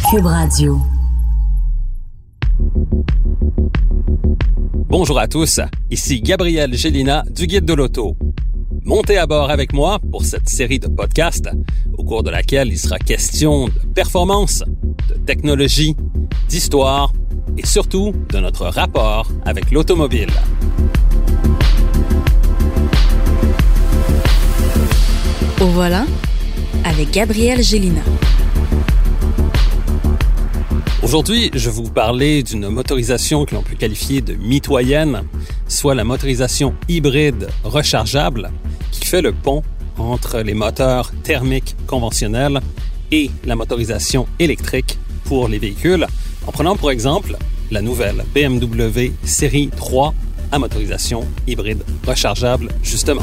Cube Radio. Bonjour à tous, ici Gabriel Gélina du Guide de l'Auto. Montez à bord avec moi pour cette série de podcasts au cours de laquelle il sera question de performance, de technologie, d'histoire et surtout de notre rapport avec l'automobile. Au volant, avec Gabriel Gélina. Aujourd'hui, je vais vous parler d'une motorisation que l'on peut qualifier de mitoyenne, soit la motorisation hybride rechargeable qui fait le pont entre les moteurs thermiques conventionnels et la motorisation électrique pour les véhicules, en prenant pour exemple la nouvelle BMW Série 3 à motorisation hybride rechargeable, justement.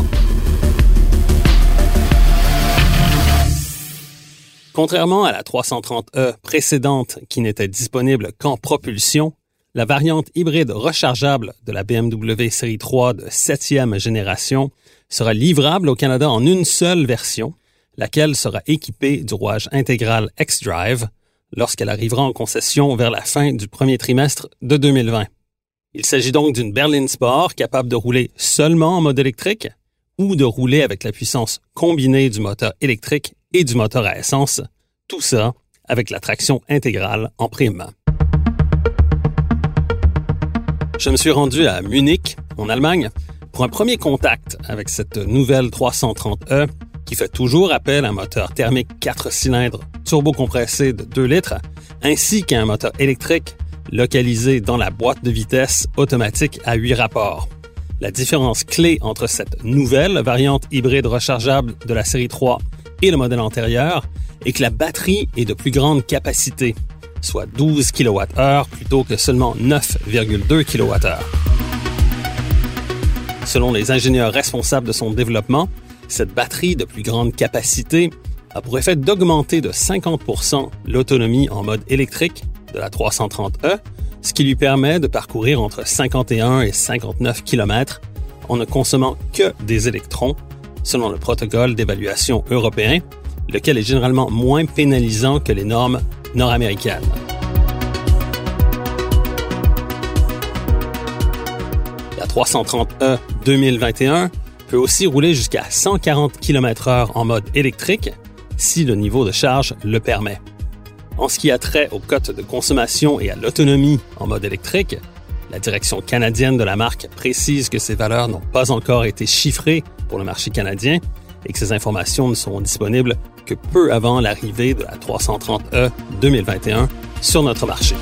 Contrairement à la 330e précédente qui n'était disponible qu'en propulsion, la variante hybride rechargeable de la BMW Série 3 de 7e génération sera livrable au Canada en une seule version, laquelle sera équipée du rouage intégral xDrive lorsqu'elle arrivera en concession vers la fin du premier trimestre de 2020. Il s'agit donc d'une berline sport capable de rouler seulement en mode électrique ou de rouler avec la puissance combinée du moteur électrique et du moteur à essence, tout ça avec la traction intégrale en prime. Je me suis rendu à Munich, en Allemagne, pour un premier contact avec cette nouvelle 330e qui fait toujours appel à un moteur thermique 4 cylindres turbocompressé de 2 litres, ainsi qu'à un moteur électrique localisé dans la boîte de vitesse automatique à 8 rapports. La différence clé entre cette nouvelle variante hybride rechargeable de la série 3 et le modèle antérieur est que la batterie est de plus grande capacité, soit 12 kWh plutôt que seulement 9,2 kWh. Selon les ingénieurs responsables de son développement, cette batterie de plus grande capacité a pour effet d'augmenter de 50% l'autonomie en mode électrique de la 330e, ce qui lui permet de parcourir entre 51 et 59 km en ne consommant que des électrons, selon le protocole d'évaluation européen, lequel est généralement moins pénalisant que les normes nord-américaines. La 330e 2021 peut aussi rouler jusqu'à 140 km/h en mode électrique si le niveau de charge le permet. En ce qui a trait aux cotes de consommation et à l'autonomie en mode électrique, la direction canadienne de la marque précise que ces valeurs n'ont pas encore été chiffrées pour le marché canadien et que ces informations ne seront disponibles que peu avant l'arrivée de la 330e 2021 sur notre marché.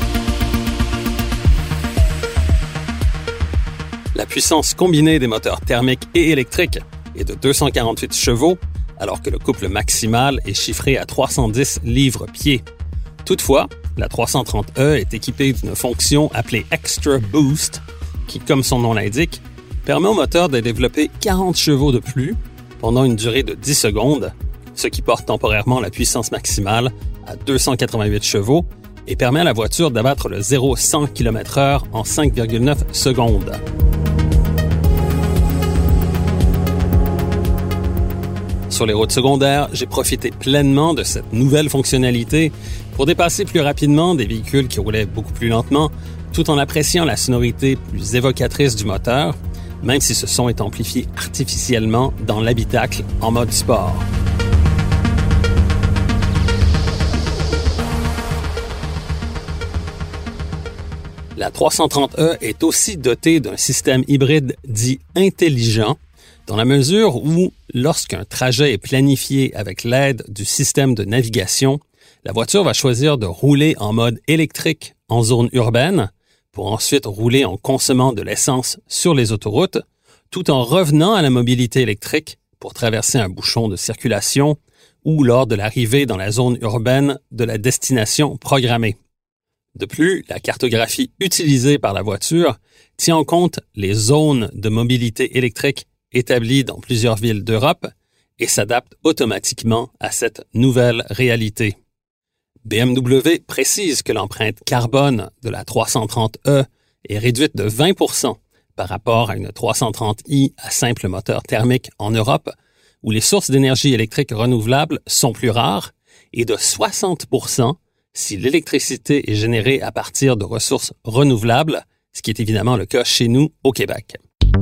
La puissance combinée des moteurs thermiques et électriques est de 248 chevaux, alors que le couple maximal est chiffré à 310 livres-pieds. Toutefois, la 330e est équipée d'une fonction appelée Extra Boost, qui, comme son nom l'indique, permet au moteur de développer 40 chevaux de plus pendant une durée de 10 secondes, ce qui porte temporairement la puissance maximale à 288 chevaux et permet à la voiture d'abattre le 0-100 km/h en 5,9 secondes. Sur les routes secondaires, j'ai profité pleinement de cette nouvelle fonctionnalité pour dépasser plus rapidement des véhicules qui roulaient beaucoup plus lentement, tout en appréciant la sonorité plus évocatrice du moteur, même si ce son est amplifié artificiellement dans l'habitacle en mode sport. La 330e est aussi dotée d'un système hybride dit intelligent, dans la mesure où, lorsqu'un trajet est planifié avec l'aide du système de navigation, la voiture va choisir de rouler en mode électrique en zone urbaine pour ensuite rouler en consommant de l'essence sur les autoroutes, tout en revenant à la mobilité électrique pour traverser un bouchon de circulation ou lors de l'arrivée dans la zone urbaine de la destination programmée. De plus, la cartographie utilisée par la voiture tient en compte les zones de mobilité électrique établi dans plusieurs villes d'Europe et s'adapte automatiquement à cette nouvelle réalité. BMW précise que l'empreinte carbone de la 330e est réduite de 20% par rapport à une 330i à simple moteur thermique en Europe, où les sources d'énergie électrique renouvelables sont plus rares, et de 60% si l'électricité est générée à partir de ressources renouvelables, ce qui est évidemment le cas chez nous au Québec.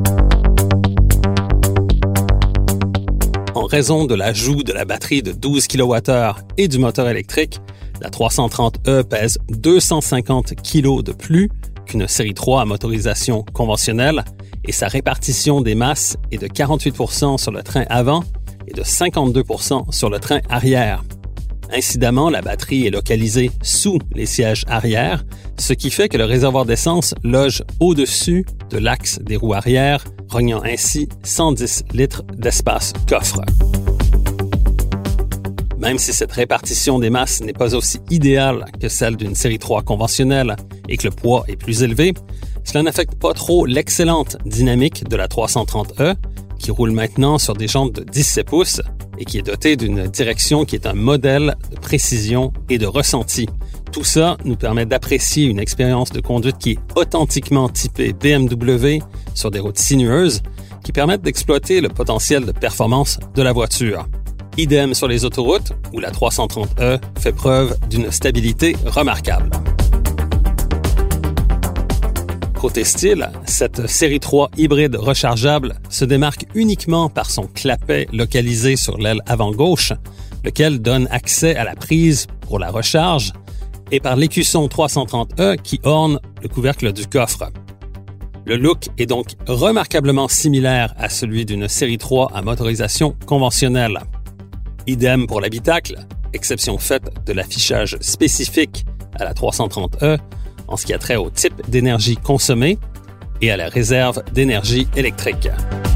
En raison de l'ajout de la batterie de 12 kWh et du moteur électrique, la 330E pèse 250 kg de plus qu'une série 3 à motorisation conventionnelle et sa répartition des masses est de 48% sur le train avant et de 52% sur le train arrière. Incidemment, la batterie est localisée sous les sièges arrière, ce qui fait que le réservoir d'essence loge au-dessus de l'axe des roues arrière, rognant ainsi 110 litres d'espace coffre. Même si cette répartition des masses n'est pas aussi idéale que celle d'une série 3 conventionnelle et que le poids est plus élevé, cela n'affecte pas trop l'excellente dynamique de la 330E, qui roule maintenant sur des jantes de 17 pouces et qui est dotée d'une direction qui est un modèle de précision et de ressenti. Tout ça nous permet d'apprécier une expérience de conduite qui est authentiquement typée BMW sur des routes sinueuses qui permettent d'exploiter le potentiel de performance de la voiture. Idem sur les autoroutes où la 330E fait preuve d'une stabilité remarquable. Côté style, cette série 3 hybride rechargeable se démarque uniquement par son clapet localisé sur l'aile avant-gauche, lequel donne accès à la prise pour la recharge, et par l'écusson 330E qui orne le couvercle du coffre. Le look est donc remarquablement similaire à celui d'une série 3 à motorisation conventionnelle. Idem pour l'habitacle, exception faite de l'affichage spécifique à la 330E, en ce qui a trait au type d'énergie consommée et à la réserve d'énergie électrique.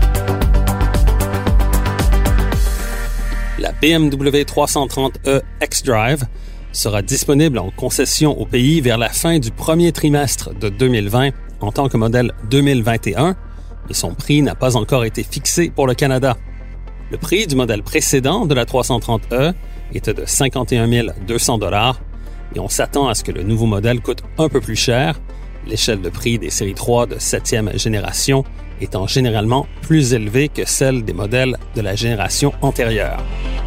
La BMW 330e xDrive sera disponible en concession au pays vers la fin du premier trimestre de 2020 en tant que modèle 2021, mais son prix n'a pas encore été fixé pour le Canada. Le prix du modèle précédent de la 330e était de 51 200 $ et on s'attend à ce que le nouveau modèle coûte un peu plus cher, l'échelle de prix des séries 3 de 7e génération étant généralement plus élevée que celle des modèles de la génération antérieure.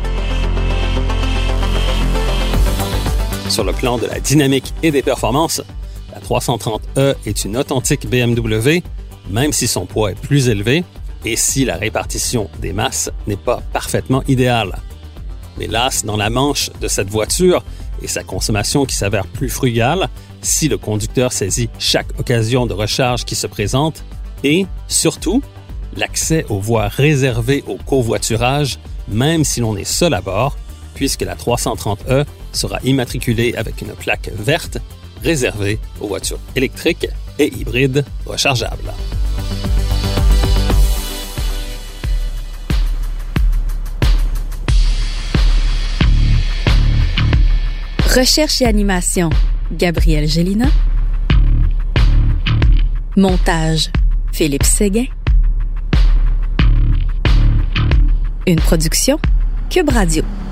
Sur le plan de la dynamique et des performances, la 330e est une authentique BMW, même si son poids est plus élevé et si la répartition des masses n'est pas parfaitement idéale. Mais hélas, dans la manche de cette voiture et sa consommation qui s'avère plus frugale, si le conducteur saisit chaque occasion de recharge qui se présente, et, surtout, l'accès aux voies réservées au covoiturage, même si l'on est seul à bord, puisque la 330e sera immatriculée avec une plaque verte réservée aux voitures électriques et hybrides rechargeables. Recherche et animation, Gabrielle Gélina. Montage, Philippe Séguin. Une production, Cube Radio.